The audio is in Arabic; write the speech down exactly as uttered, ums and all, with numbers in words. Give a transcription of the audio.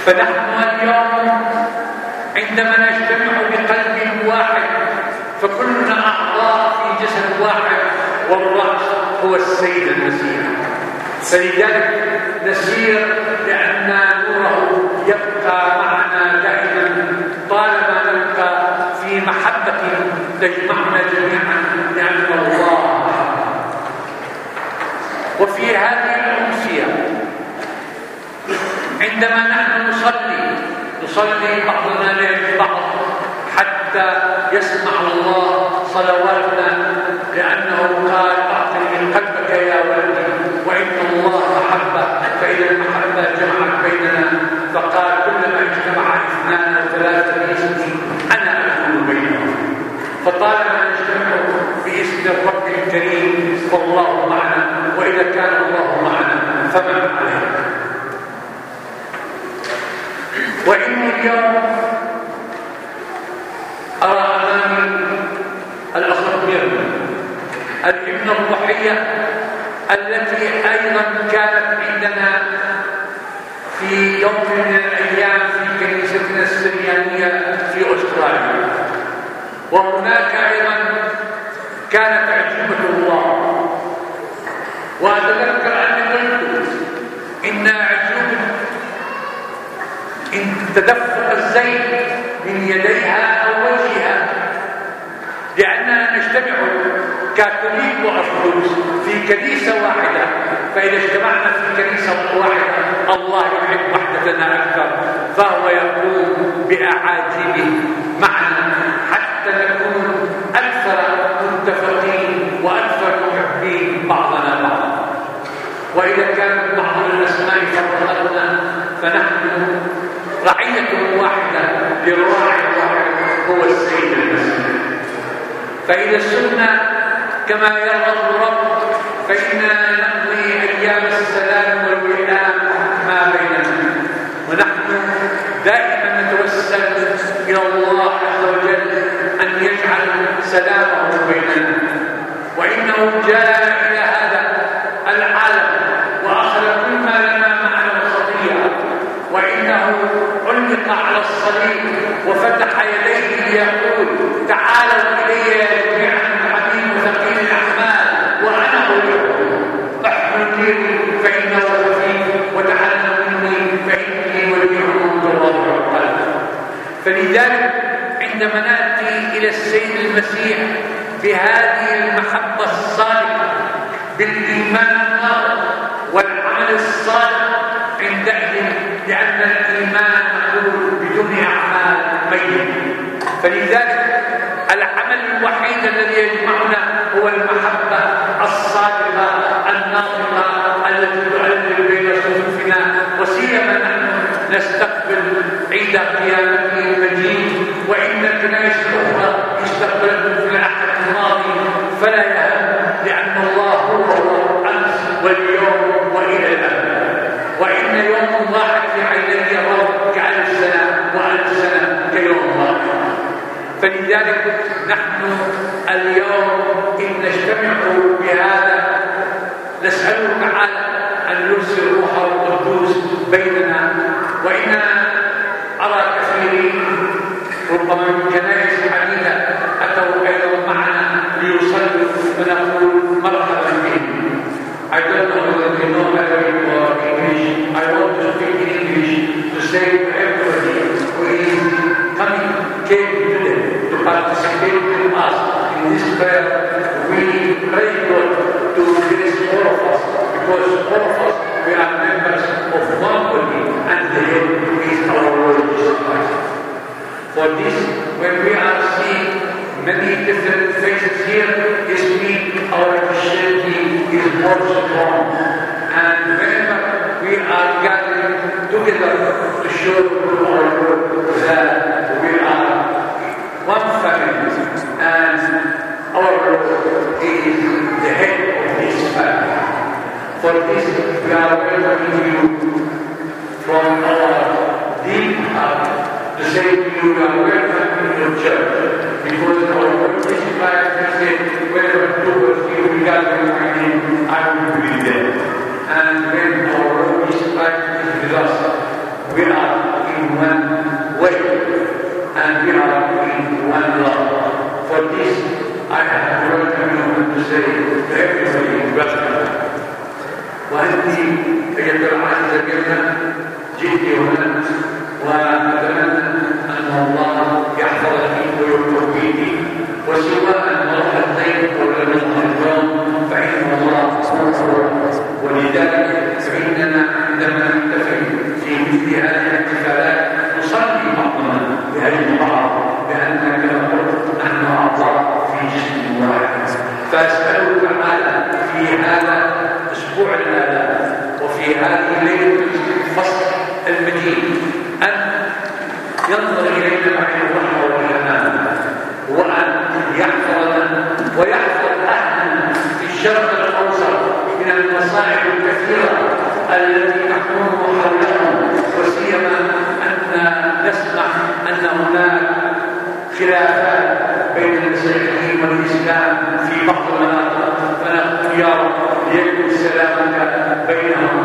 فنحن اليوم عندما نجتمع بقلب واحد فكلنا أعضاء في جسد واحد، والرأس هو السيد المسيح. فلذلك نسير لأن نوره يبقى معنا دائما طالما نبقى في محبة تجمعنا جميعا لأن الله. وفي هذه الأمسية عندما نحن نصلي نصلي بعضنا لبعض حتى يسمع الله صلواتنا، لأنه قال أعطني قلبك يا ولدي، وإن الله محبة فإذا المحبة جمعت بيننا. فقال كلما اجتمع اثنان أو ثلاثة باسمي أنا أكون بينهم. فطالما نجتمع باسم الرب الكريم فالله معنا، وإذا كان الله معنا فمن علينا. وإن اليوم أرى أمامي الأخ ميرنا الابنة الروحية التي أيضا كانت عندنا في يوم من الأيام في كنيستنا السريانية في أستراليا، وهناك أيضا كانت عجيبة الله. وأتذكر أني قلت إن عجيبة إن تدفق الزيت من يديها أو وجهها، لأننا نجتمع كاثوليك وأرثوذكس في كنيسة واحدة. فإذا اجتمعنا في كنيسة واحدة الله يحب وحدتنا أكثر، فهو يقوم بأعاجيبه معنا حتى نكون أكثر متفقين وأكثر محبين بعضنا بعضا. وإذا كانت بعض الأسماء فرقتنا فنحن رعية واحدة للراعي الواحد هو السيد المسيح. فإذا سرنا كما يرغب الرب فإننا نقضي أيام السلام والوئام ما بيننا، ونحن دائما نتوسل إلى الله عز وجل أن يجعل سلامه بيننا. وإنه جاء إلى هذا العالم وأخذ كل ما لنا معنا الخطيئة، وإنه علق على الصليب وفتح يديه ليقول تعالوا إلي يا جميع الحبيب وثقيل الأحمال وأنا أريكم، احملوني فإنه خفيف وتعلموا مني فإني وديع متواضع القلب. فلذلك عندما نأتي إلى السيد المسيح بهذه المحبة الصادقة بالإيمان الناضج والعمل الصالح عندئذ، لأن الإيمان نقول بدون أعمال ميت. فلذلك العمل الوحيد الذي يجمعنا هو المحبة الصادقة الناطقة التي تعلم بين صفوفنا، وسيما نحن نستقبل عيد قيامته المجيد. وإن الكنائس الأخرى استقبلته في العهد الماضي فلا يهم، لأن الله هو أمس واليوم وإلى الأبد. وإن يوم واحد في عيني الرب كألف سنة وألف سنة كيوم واحد. فلذلك نحن اليوم إن نجتمع بهذا نسأله تعالى أن يرسل روحه القدوس بيننا. وإن أرى كثيرين ربما من كنائس عديدة أتوا أيضا معنا ليصلوا فنقول مرحبا بهم. I don't know whether you know Arabic or English. I want to speak in English to say to everybody who is coming, came today to participate with us in this prayer. We pray God to bless all of us, because all of us, we are members of one body, and the head is our Lord Jesus Christ. For this, when we are seeing many different faces here, this means our Christianity is more strong. And whenever we are gathering together to show to our Lord that we are one family, and our Lord is the head of this family. For this, we are welcoming you from our deep heart to say to you, we are welcome in your church, because our Lord Jesus Christ said, wherever two or three will gather in my name, I will be there. And when our Lord Jesus Christ is with us, we are and we are in one love. For this, I have welcome you to say to everybody, welcome. وأنت أيها العزيزة جدا جئت هنا وأتمنى أن الله يحفظك ويقويك وسواء مرحلة الزين ولا اليوم فإن الله ولذلك فإننا عندما نحتفل في مثل هذه الاحتفالات نصلي بعضنا بهذه المرأة بأننا كما قلت نحن أعضاء في جسم واحد. فأسألك تعالى في هذا الأسبوع هذا وفي هذه الليلة الفصل المجيد أن ينظر إلينا بعين الرحمة والحنان وأن يحفظنا ويحفظ أهلنا في الشرق الأوسط من المصائب الكثيرة التي تحكم حولهم وسيما أن نسمع أن هناك خلافات بين المسيحيين والإسلام في بعض المناطق فنقول يا رب ليكن سلامك بينهم